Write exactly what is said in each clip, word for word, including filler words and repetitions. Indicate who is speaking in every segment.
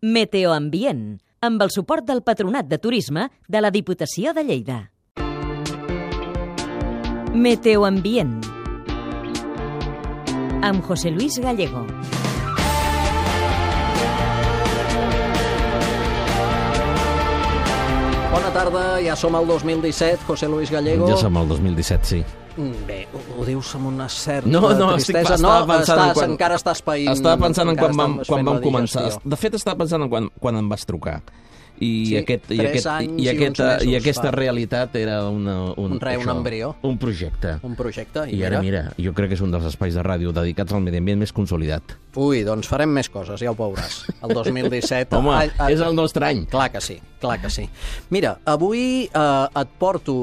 Speaker 1: Meteoambient, amb el suport del Patronat de Turisme de la Diputació de Lleida. Meteoambient, amb José Luis Gallego.
Speaker 2: Bona tarda, ja som al dos mil disset, José Luis Gallego.
Speaker 3: Ja som al dos mil disset, sí.
Speaker 2: Bé, ho dius amb una certa
Speaker 3: no, no,
Speaker 2: tristesa.
Speaker 3: Estic,
Speaker 2: no,
Speaker 3: estàs,
Speaker 2: quan, encara estàs païnt.
Speaker 3: Estava pensant en quan vam, quan vam començar.
Speaker 2: Digestió.
Speaker 3: De fet, estava pensant en quan, quan em vas trucar. I,
Speaker 2: sí,
Speaker 3: aquest, i, aquest,
Speaker 2: anys
Speaker 3: i, aquesta,
Speaker 2: i,
Speaker 3: i aquesta
Speaker 2: fa.
Speaker 3: realitat era una, un,
Speaker 2: un, re,
Speaker 3: això,
Speaker 2: un embrió.
Speaker 3: Un projecte.
Speaker 2: Un projecte. I,
Speaker 3: I ara, mira, jo crec que és un dels espais de ràdio dedicats al medi ambient més consolidat.
Speaker 2: Ui, doncs farem més coses, ja ho veuràs. El dos mil disset...
Speaker 3: Home,
Speaker 2: a, a,
Speaker 3: és el nostre any.
Speaker 2: Clar que sí, clar que sí. Mira, avui eh, et porto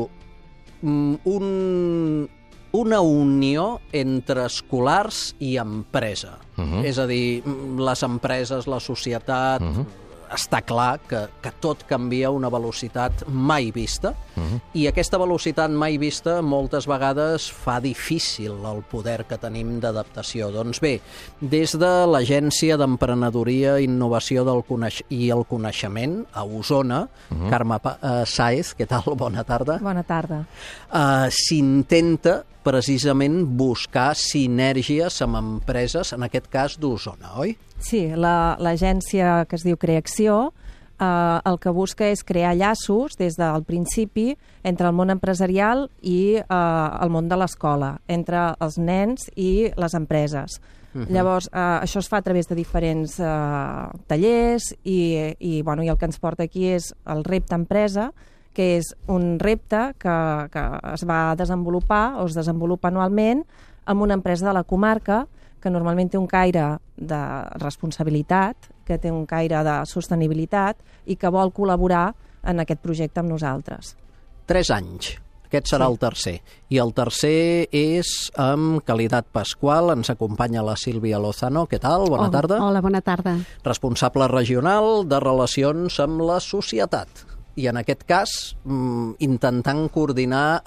Speaker 2: un... una unió entre escolars i empresa. Uh -huh. És a dir, les empreses, la societat... Uh -huh. Està clar que, que tot canvia a una velocitat mai vista uh -huh. i aquesta velocitat mai vista moltes vegades fa difícil el poder que tenim d'adaptació. Doncs bé, des de l'Agència d'Emprenedoria, Innovació del Coneix i el Coneixement a Osona, uh -huh. Carme uh, Sáez, què tal? Bona tarda.
Speaker 4: Bona tarda.
Speaker 2: Uh, s'intenta precisament buscar sinergies amb empreses, en aquest cas d'Osona, oi?
Speaker 4: Sí, l'agència la, que es diu Creacció eh, el que busca és crear llaços des del principi entre el món empresarial i eh, el món de l'escola, entre els nens i les empreses. Uh-huh. Llavors, eh, això es fa a través de diferents eh, tallers i, i, bueno, i el que ens porta aquí és el repte empresa, que és un repte que, que es va desenvolupar o es desenvolupa anualment amb una empresa de la comarca que normalment té un caire de responsabilitat, que té un caire de sostenibilitat i que vol col·laborar en aquest projecte amb nosaltres.
Speaker 2: Tres anys. Aquest serà sí. el tercer. I el tercer és amb Qualitat Pasqual. Ens acompanya la Sílvia Lozano. Què tal? Bona
Speaker 5: hola,
Speaker 2: tarda.
Speaker 5: Hola, bona tarda.
Speaker 2: Responsable regional de Relacions amb la Societat. I en aquest cas, intentant coordinar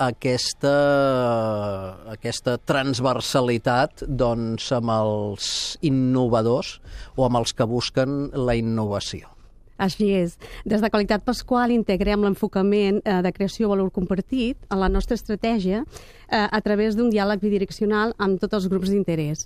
Speaker 2: aquesta, aquesta transversalitat doncs, amb els innovadors o amb els que busquen la innovació.
Speaker 5: Així és. Des de Qualitat Pasqual integrem l'enfocament eh, de creació de valor compartit a la nostra estratègia eh, a través d'un diàleg bidireccional amb tots els grups d'interès.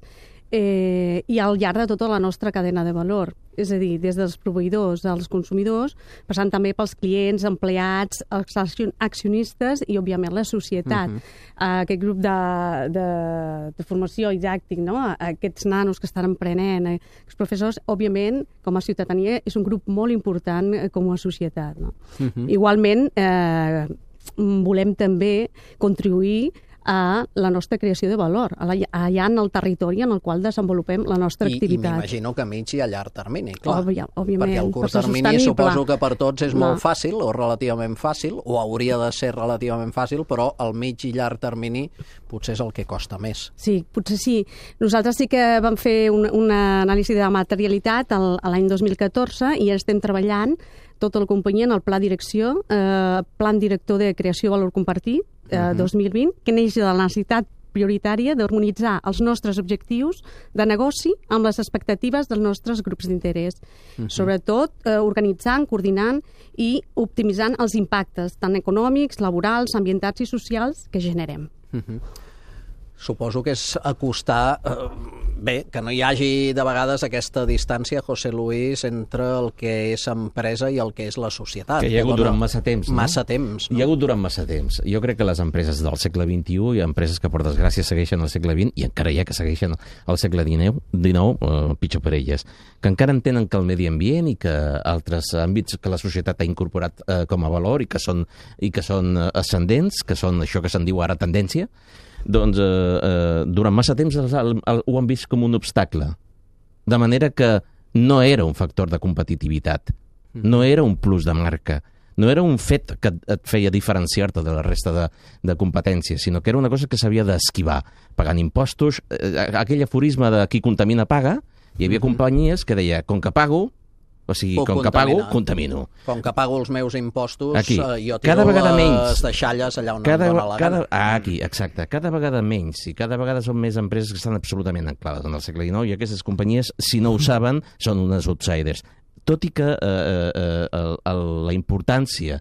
Speaker 5: Eh, i al llarg de tota la nostra cadena de valor, és a dir, des dels proveïdors als consumidors, passant també pels clients, empleats, els accionistes i, òbviament, la societat. Uh-huh. eh, aquest grup de, de, de formació didàctic, no? Aquests nanos que estan emprenent, eh, els professors, òbviament, com a ciutadania, és un grup molt important eh, com a societat. No? Uh-huh. Igualment, eh, volem també contribuir a la nostra creació de valor, allà en el territori en el qual desenvolupem la nostra
Speaker 2: I,
Speaker 5: activitat.
Speaker 2: I m'imagino que a mig i a llarg termini, clar.
Speaker 5: Òbvia, òbviament,
Speaker 2: perquè el curt termini suposo que per tots és clar. molt fàcil, o relativament fàcil, o hauria de ser relativament fàcil, però el mig i llarg termini potser és el que costa més.
Speaker 5: Sí, potser sí. Nosaltres sí que vam fer un, una anàlisi de materialitat l'any dos mil catorze i estem treballant tota la companyia en el pla direcció, eh, plan director de creació de valor compartit, eh, uh-huh. dos mil vint, que neix de la necessitat prioritària d'harmonitzar els nostres objectius de negoci amb les expectatives dels nostres grups d'interès. Uh-huh. Sobretot, eh, organitzant, coordinant i optimitzant els impactes, tant econòmics, laborals, ambientals i socials que generem.
Speaker 2: Uh-huh. Suposo que és acostar... Eh, bé, que no hi hagi de vegades aquesta distància, José Luis, entre el que és empresa i el que és la societat.
Speaker 3: Que hi ha hagut durant massa temps, no?
Speaker 2: Massa temps, no?
Speaker 3: Hi ha hagut durant massa temps. Jo crec que les empreses del segle vint-i-u i empreses que, per desgràcia, segueixen al segle vint i encara hi ha que segueixen al segle dinou, dinou eh, pitjor per elles, que encara entenen que el medi ambient i que altres àmbits que la societat ha incorporat eh, com a valor i que són, i que són ascendents, que són això que se'n diu ara tendència, doncs eh, eh, durant massa temps el, el, el, ho han vist com un obstacle. De manera que no era un factor de competitivitat, no era un plus de marca, no era un fet que et feia diferenciar-te de la resta de, de competències, sinó que era una cosa que s'havia d'esquivar, pagant impostos, eh, aquell aforisme de qui contamina paga. Hi havia companyies que deia, com que pago, O sigui, com que pago, contamino.
Speaker 2: Com que pago els meus impostos,
Speaker 3: aquí.
Speaker 2: Uh, jo
Speaker 3: cada
Speaker 2: tiro
Speaker 3: vegada
Speaker 2: les
Speaker 3: menys.
Speaker 2: deixalles allà on
Speaker 3: cada,
Speaker 2: em dóna la
Speaker 3: cada,
Speaker 2: gana.
Speaker 3: Ah, aquí, exacte. Cada vegada menys i cada vegada són més empreses que estan absolutament anclades en el segle dinou i aquestes companyies, si no ho saben, són unes outsiders. tot i que eh, eh, el, el, la importància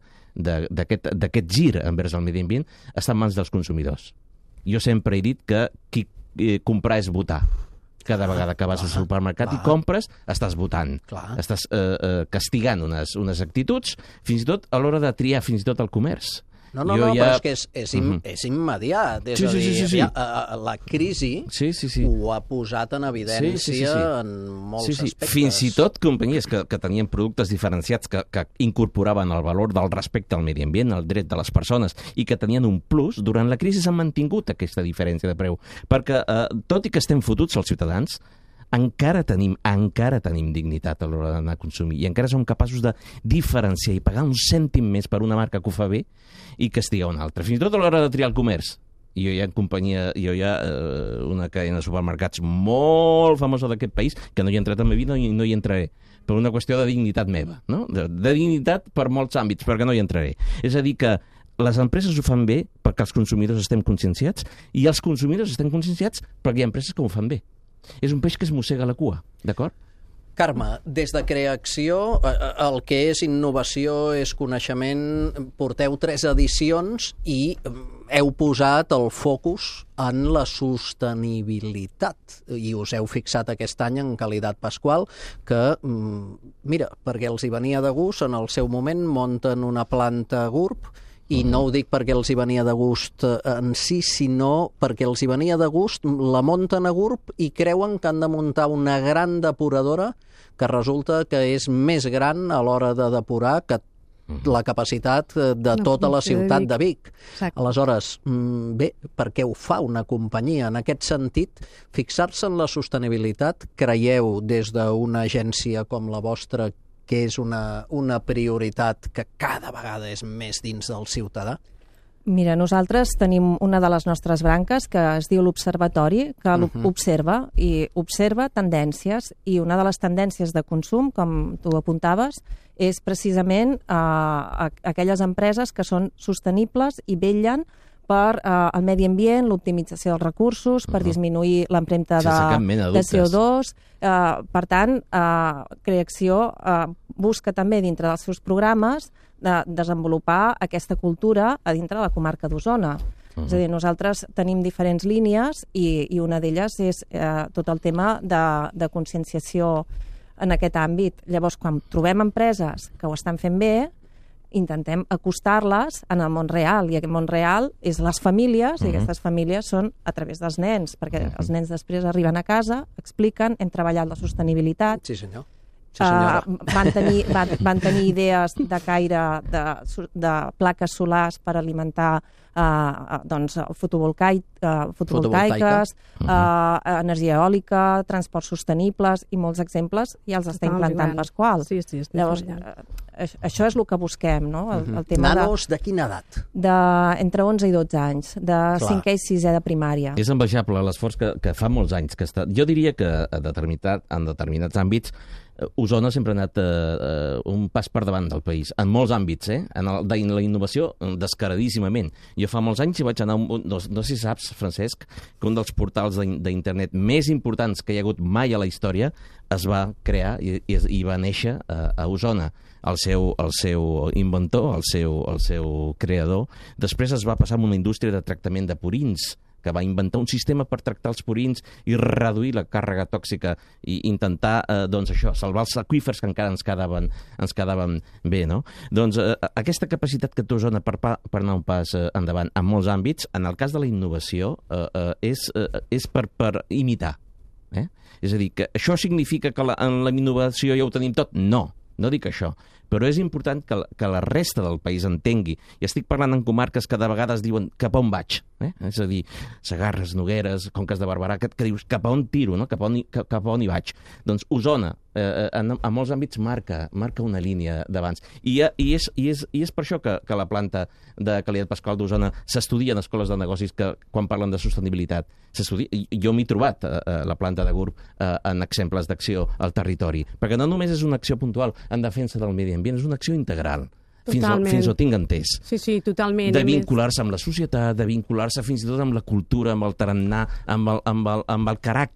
Speaker 3: d'aquest gir envers el medi ambient està en mans dels consumidors. Jo sempre he dit que qui eh, comprar és votar. Cada vegada que vas al supermercat i compres, estàs votant. Clar. Estàs eh, eh, castigant unes, unes actituds, fins i tot a l'hora de triar fins i tot el comerç.
Speaker 2: No, no, no, ja... però és que és, és, im, uh -huh. és immediat. És sí, a dir, sí, sí, sí. Ja, la crisi sí, sí, sí. ho ha posat en evidència sí, sí, sí, sí. en molts sí, sí. aspectes.
Speaker 3: Fins i tot companyies que, que tenien productes diferenciats que, que incorporaven el valor del respecte al medi ambient, el dret de les persones, i que tenien un plus, durant la crisi s'han mantingut aquesta diferència de preu. Perquè, eh, tot i que estem fotuts els ciutadans, encara tenim, encara tenim dignitat a l'hora d'anar a consumir i encara som capaços de diferenciar i pagar un cèntim més per una marca que ho fa bé i que estigui a una altra. Fins i tot a l'hora de triar el comerç. Jo hi ha companyia, jo hi ha eh, una cadena de supermercats molt famosa d'aquest país que no hi he entrat en la vida i no hi entraré per una qüestió de dignitat meva, no? De, de dignitat per molts àmbits, perquè no hi entraré. És a dir que les empreses ho fan bé perquè els consumidors estem conscienciats i els consumidors estem conscienciats perquè hi ha empreses que ho fan bé. És un peix que es mossega la cua, d'acord?
Speaker 2: Carme, des de Creacció, el que és innovació és coneixement, porteu tres edicions i heu posat el focus en la sostenibilitat i us heu fixat aquest any en Qualitat Pasqual que, mira, perquè els hi venia de gust, en el seu moment munten una planta G U R P i no ho dic perquè els hi venia de gust en si, sinó perquè els hi venia de gust, la munten a G U R P i creuen que han de muntar una gran depuradora que resulta que és més gran a l'hora de depurar que la capacitat de tota la ciutat de Vic. Aleshores, bé, per què ho fa una companyia? En aquest sentit, fixar-se en la sostenibilitat, creieu des d'una agència com la vostra que és una, una prioritat que cada vegada és més dins del ciutadà?
Speaker 4: Mira, nosaltres tenim una de les nostres branques que es diu l'Observatori, que uh -huh. observa i observa tendències, i una de les tendències de consum, com tu apuntaves, és precisament eh, aquelles empreses que són sostenibles i vetllen per eh, el medi ambient, l'optimització dels recursos, per uh -huh. disminuir l'empremta de, de C O dos. Eh, per tant, eh, Creacció eh, busca també dintre dels seus programes de desenvolupar aquesta cultura a dintre de la comarca d'Osona. Uh -huh. És a dir, nosaltres tenim diferents línies i, i una d'elles és eh, tot el tema de, de conscienciació en aquest àmbit. Llavors, quan trobem empreses que ho estan fent bé, intentem acostar-les en el món real, i aquest món real és les famílies, uh -huh. i aquestes famílies són a través dels nens, perquè uh -huh. els nens després arriben a casa, expliquen, hem treballat la sostenibilitat.
Speaker 2: Sí, senyor.
Speaker 4: Sí, uh, van, tenir, van, van tenir idees de caire de, de plaques solars per alimentar uh, doncs, fotovolcaic, uh, fotovoltaiques, uh -huh. uh, energia eòlica, transports sostenibles i molts exemples ja els està implantant Pasqual.
Speaker 5: Sí, sí,
Speaker 4: Llavors, uh, això és el que busquem, no? El,
Speaker 2: uh -huh.
Speaker 4: el tema
Speaker 2: Nanos de, de quina edat?
Speaker 4: De, entre onze i dotze anys, de Clar. cinquè i sisè de primària.
Speaker 3: És envejable l'esforç que, que fa molts anys que està... Jo diria que a determinat, en determinats àmbits Osona sempre ha anat eh, un pas per davant del país, en molts àmbits, eh? En, el, en la innovació, descaradíssimament. Jo fa molts anys hi vaig anar, a un, no, no sé si saps, Francesc, que un dels portals d'internet més importants que hi ha hagut mai a la història es va crear i, i, i va néixer a, a Osona. El seu, el seu inventor, el seu, el seu creador, després es va passar a una indústria de tractament de purins, que va inventar un sistema per tractar els purins i reduir la càrrega tòxica i intentar, eh, doncs això, salvar els aqüífers que encara ens quedaven, ens quedaven bé, no? Doncs eh, aquesta capacitat que té Osona per, pa, per anar un pas eh, endavant en molts àmbits, en el cas de la innovació, eh, eh, és, eh, és per, per imitar. Eh? És a dir, que això significa que la, en la innovació ja ho tenim tot? No, no dic això. Però és important que la, que la resta del país entengui. I estic parlant en comarques que de vegades diuen cap a on vaig. Eh? És a dir, Segarres, Nogueres, Conques de Barberà, que, que dius cap a on tiro, no? cap, a on, cap, cap a on hi vaig. Doncs Osona, eh, en, en molts àmbits, marca, marca una línia d'abans. I, i, és, i, és, I és per això que, que la planta de Qualitat Pasqual d'Osona s'estudia en escoles de negocis que, quan parlen de sostenibilitat, s'estudia. Jo m'he trobat eh, la planta de G U R P eh, en exemples d'acció al territori. Perquè no només és una acció puntual en defensa del medi ambient, és una acció integral. Fins, a, fins ho tinc entès.
Speaker 5: Sí, sí, totalment.
Speaker 3: De vincular-se amb la societat, de vincular-se fins i tot amb la cultura, amb el tarannà, amb el, amb el, amb el caràcter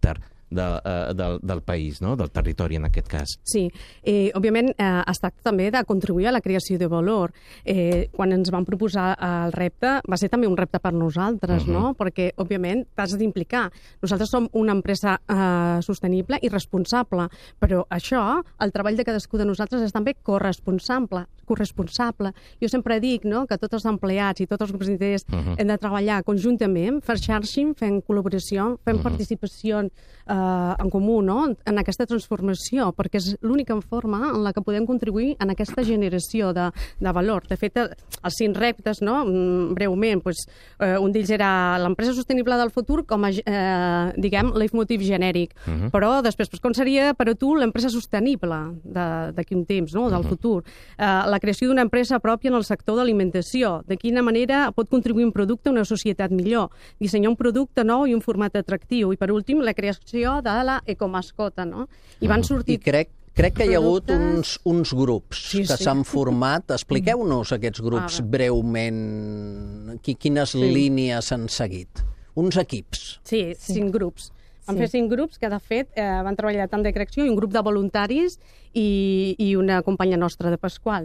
Speaker 3: de, uh, del, del país, no? Del territori en aquest cas.
Speaker 5: Sí, eh, òbviament eh, es tracta també de contribuir a la creació de valor. Eh, quan ens van proposar el repte, va ser també un repte per nosaltres, uh-huh. no? Perquè, òbviament, t'has d'implicar. Nosaltres som una empresa eh, sostenible i responsable, però això, el treball de cadascú de nosaltres és també corresponsable. corresponsable. Jo sempre dic, no?, que tots els empleats i tots els grups d'interès uh-huh. hem de treballar conjuntament, fer xarxing, fent col·laboració, fent uh-huh. participació eh, en comú, no?, en aquesta transformació, perquè és l'única forma en la que podem contribuir en aquesta generació de, de valor. De fet, els cinc reptes, no?, breument, doncs, eh, un d'ells era l'empresa sostenible del futur com a, eh, diguem, leitmotiv genèric. Uh-huh. Però després, doncs, com seria per a tu l'empresa sostenible d'aquí un temps, no?, del uh-huh. futur? Eh, la creació d'una empresa pròpia en el sector d'alimentació. De quina manera pot contribuir un producte a una societat millor? Dissenyar un producte nou i un format atractiu. I, per últim, la creació de la ecomascota, no? I van sortir...
Speaker 2: I crec, crec que hi ha hagut uns, uns grups
Speaker 5: sí,
Speaker 2: que
Speaker 5: sí.
Speaker 2: s'han format. Expliqueu-nos aquests grups breument. Quines sí. línies s'han seguit? Uns equips.
Speaker 5: Sí, cinc sí. grups. Vam sí. fer cinc grups que, de fet, eh, van treballar tant de creació i un grup de voluntaris i, i una companya nostra de Pasqual.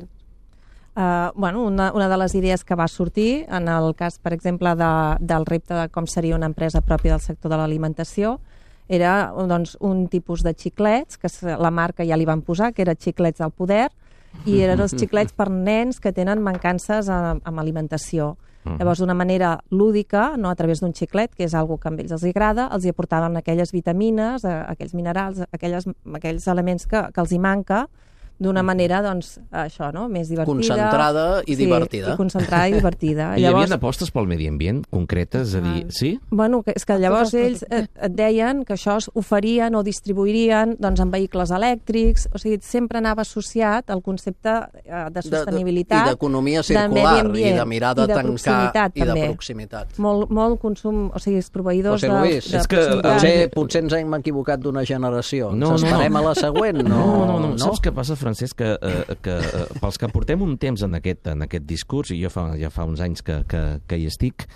Speaker 4: Uh, bueno, una, una de les idees que va sortir, en el cas, per exemple, de, del repte de com seria una empresa pròpia del sector de l'alimentació, era doncs, un tipus de xiclets, que la marca ja li van posar, que era xiclets del poder, i eren els xiclets per nens que tenen mancances amb, amb alimentació. Uh-huh. Llavors, d'una manera lúdica, no a través d'un xiclet, que és algo que a ells els agrada, els hi aportaven aquelles vitamines, aquells minerals, aquelles, aquells elements que, que els hi manca, d'una manera, doncs, això, no?, més divertida.
Speaker 2: Concentrada i
Speaker 4: sí,
Speaker 2: divertida.
Speaker 4: i concentrada i divertida.
Speaker 3: I llavors... hi havia apostes pel medi ambient concretes? A dir, sí?
Speaker 4: Bueno, que, és que llavors ells et, et deien que això es oferien o distribuirien doncs, en vehicles elèctrics, o sigui, sempre anava associat al concepte eh, de sostenibilitat.
Speaker 2: De, de, I d'economia circular, i de mirar de, de tancar, i de proximitat.
Speaker 4: Molt, molt consum, o sigui, els proveïdors
Speaker 2: José Luis,
Speaker 4: de, de
Speaker 2: és que potser, potser ens hem equivocat d'una generació.
Speaker 3: No,
Speaker 2: ens esperem
Speaker 3: no, no.
Speaker 2: a la següent? No,
Speaker 3: no, no, no.
Speaker 2: no.
Speaker 3: Saps què passa, Francesc, que, eh, que eh, pels que portem un temps en aquest, en aquest discurs, i jo fa, ja fa uns anys que, que, que hi estic,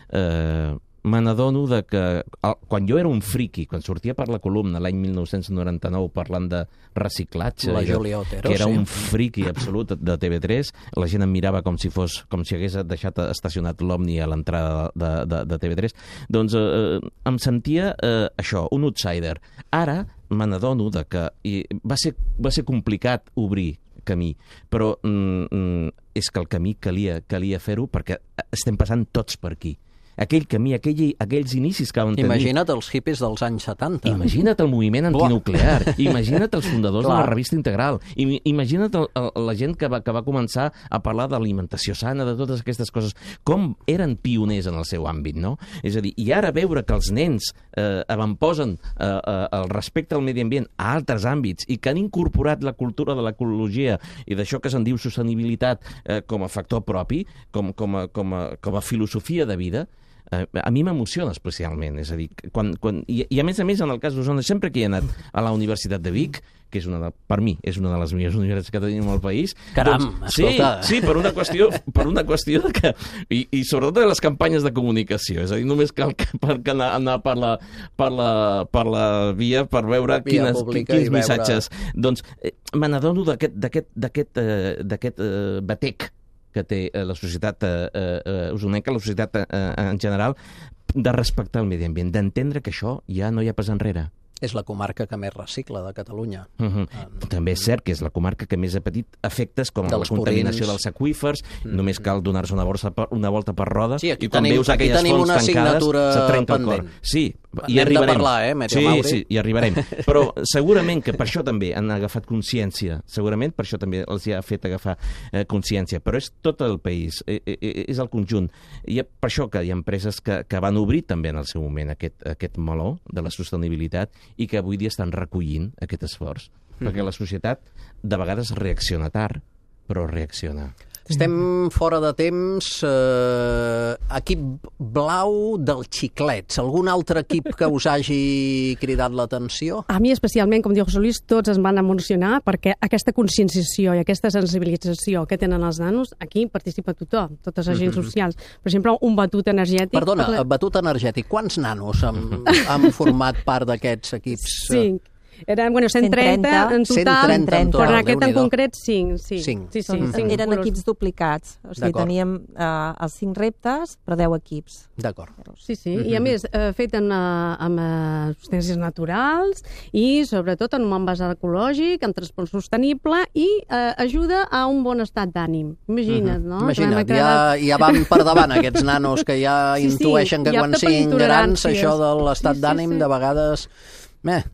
Speaker 3: eh, me n'adono de que el, quan jo era un friki, quan sortia per la columna l'any mil nou-cents noranta-nou parlant de reciclatge,
Speaker 2: la
Speaker 3: de,
Speaker 2: Júlia Otero,
Speaker 3: que era
Speaker 2: sí.
Speaker 3: un friki absolut de T V tres, la gent em mirava com si fos com si hagués deixat estacionat l'Omni a l'entrada de, de, de T V tres, doncs eh, em sentia eh, això, un outsider. Ara me n'adono de que i va, ser, va ser complicat obrir camí, però mm, mm, és que el camí calia, calia fer-ho perquè estem passant tots per aquí. Aquell camí, aquell, aquells inicis que van tenir...
Speaker 2: Imagina't els hippies dels anys setanta.
Speaker 3: Imagina't el moviment antinuclear. Imagina't els fundadors de la revista Integral. Imagina't el, el, la gent que va, que va començar a parlar d'alimentació sana, de totes aquestes coses. Com eren pioners en el seu àmbit, no? És a dir, i ara veure que els nens eh, avantposen eh, eh, el respecte al medi ambient a altres àmbits i que han incorporat la cultura de l'ecologia i d'això que se'n diu sostenibilitat eh, com a factor propi, com, com, a, com, a, com a filosofia de vida, a mi m'emociona especialment, és a dir, quan, quan, i, i a més a més en el cas d'Osona, sempre que he anat a la Universitat de Vic, que és una de, per mi és una de les millors universitats que tenim al país.
Speaker 2: Caram,
Speaker 3: doncs,
Speaker 2: escolta.
Speaker 3: Sí, sí, per una qüestió, per una qüestió de que, i, i sobretot de les campanyes de comunicació, és a dir, només cal que, per, que anar, anar per, la, per, la, per la via per veure via quines, quins missatges. Veure... Doncs eh, me n'adono d'aquest d'aquest eh, d'aquest eh, batec que té la societat eh, eh, osonenca, la societat eh, en general, de respectar el medi ambient, d'entendre que això ja no hi ha pas enrere.
Speaker 2: És la comarca que més recicla de Catalunya.
Speaker 3: Uh-huh. Uh, També és cert que és la comarca que més ha patit efectes com la contaminació dels aqüífers, mm. només cal donar-se una, per, una volta per roda,
Speaker 2: sí, i
Speaker 3: quan
Speaker 2: tenim,
Speaker 3: veus aquelles fonts tancades, se trenca el cor. Sí, hi arribarem.
Speaker 2: De parlar, eh,
Speaker 3: sí, sí, hi arribarem. Però segurament que per això també han agafat consciència, segurament per això també els ha fet agafar eh, consciència, però és tot el país, eh, eh, és el conjunt. I per això que hi ha empreses que, que van obrir també en el seu moment aquest, aquest meló de la sostenibilitat i que avui dia estan recollint aquest esforç. Mm. Perquè la societat de vegades reacciona tard, però reacciona.
Speaker 2: Estem fora de temps. Eh, equip blau dels xiclets. Algun altre equip que us hagi cridat l'atenció?
Speaker 5: A mi especialment, com diu José Luis, tots es van emocionar perquè aquesta conscienciació i aquesta sensibilització que tenen els nanos, aquí participa tothom, totes les agents socials. Per exemple, un batut energètic...
Speaker 2: Perdona,
Speaker 5: la...
Speaker 2: batut energètic. Quants nanos han, han format part d'aquests equips?
Speaker 5: Cinc. Eren, bueno, cent trenta en total,
Speaker 2: cent trenta en total,
Speaker 5: però en aquest en concret cinc. Sí.
Speaker 2: cinc.
Speaker 5: Sí, sí,
Speaker 2: Mm.
Speaker 5: cinc
Speaker 4: Eren
Speaker 5: colors.
Speaker 4: equips duplicats, o sigui,
Speaker 2: D'acord.
Speaker 4: teníem eh, els cinc reptes, però deu equips.
Speaker 2: D'acord.
Speaker 5: Sí, sí, i a més, eh, fet en, eh, amb eh, substàncies naturals i sobretot en un envàs ecològic, amb transport sostenible i eh, ajuda a un bon estat d'ànim. Imagina't, no?
Speaker 2: Imagina't,
Speaker 5: Que m'ha
Speaker 2: ja,
Speaker 5: quedat-
Speaker 2: ja van per davant aquests nanos que ja
Speaker 5: Sí, sí,
Speaker 2: intueixen que
Speaker 5: i
Speaker 2: quan
Speaker 5: apte per
Speaker 2: siguin grans
Speaker 5: intoleràncies.
Speaker 2: això de l'estat
Speaker 5: Sí, sí,
Speaker 2: d'ànim
Speaker 5: sí.
Speaker 2: de vegades... Eh,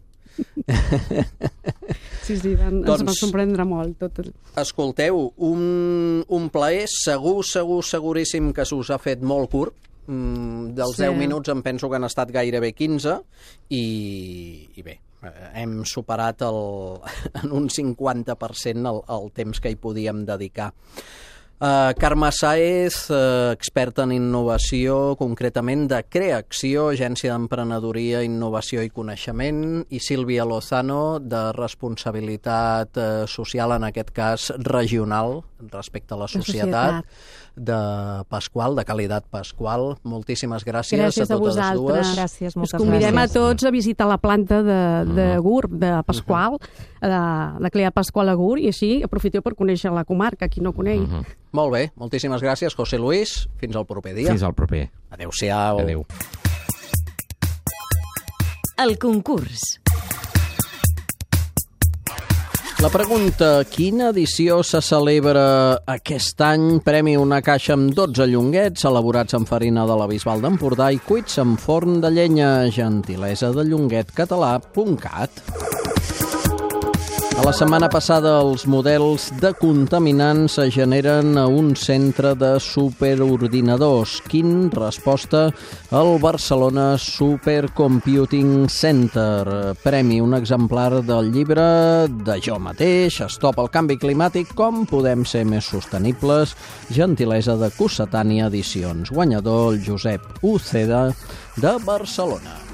Speaker 5: Sí, sí, van,
Speaker 2: Doncs-
Speaker 5: ens va sorprendre molt. Tot.
Speaker 2: escolteu, un, un plaer segur, segur, seguríssim que s'us ha fet molt curt. Mm, dels
Speaker 5: Sí.
Speaker 2: deu minuts em penso que han estat gairebé quinze i, i bé, eh, hem superat el, en un cinquanta per cent el, el temps que hi podíem dedicar. Uh, Carme Sáez, uh, experta en innovació, concretament de Creacció, agència d'emprenedoria, innovació i coneixement, i Sílvia Lozano, de responsabilitat uh, social, en aquest cas regional, respecte a la societat, de Pasqual, de Qualitat Pasqual. Moltíssimes gràcies,
Speaker 5: Gràcies
Speaker 2: a
Speaker 5: a
Speaker 2: totes
Speaker 5: vosaltres.
Speaker 2: dues.
Speaker 4: Gràcies,
Speaker 5: Us
Speaker 4: moltes
Speaker 5: convidem
Speaker 4: gràcies.
Speaker 5: a tots a visitar la planta de, de Gur, de Pasqual, de, de Cleat Pasqual a Gur, i així aprofiteu per conèixer la comarca, qui no coneix.
Speaker 3: Mhm.
Speaker 2: Molt bé, moltíssimes gràcies, José Luis. Fins al proper dia.
Speaker 3: Fins al proper.
Speaker 2: Adéu-siau.
Speaker 3: Adéu.
Speaker 1: El concurs.
Speaker 2: La pregunta, quina edició se celebra aquest any? Premi una caixa amb dotze llonguets elaborats amb farina de la Bisbal d'Empordà i cuits amb forn de llenya, gentilesa de llonguet català punt cat. A la setmana passada, els models de contaminants es generen a un centre de superordinadors. Quin? Resposta al Barcelona Supercomputing Center. Premi un exemplar del llibre de jo mateix, Stop al canvi climàtic, com podem ser més sostenibles, gentilesa de Cossetània Edicions. Guanyador, el Josep Uceda, de Barcelona.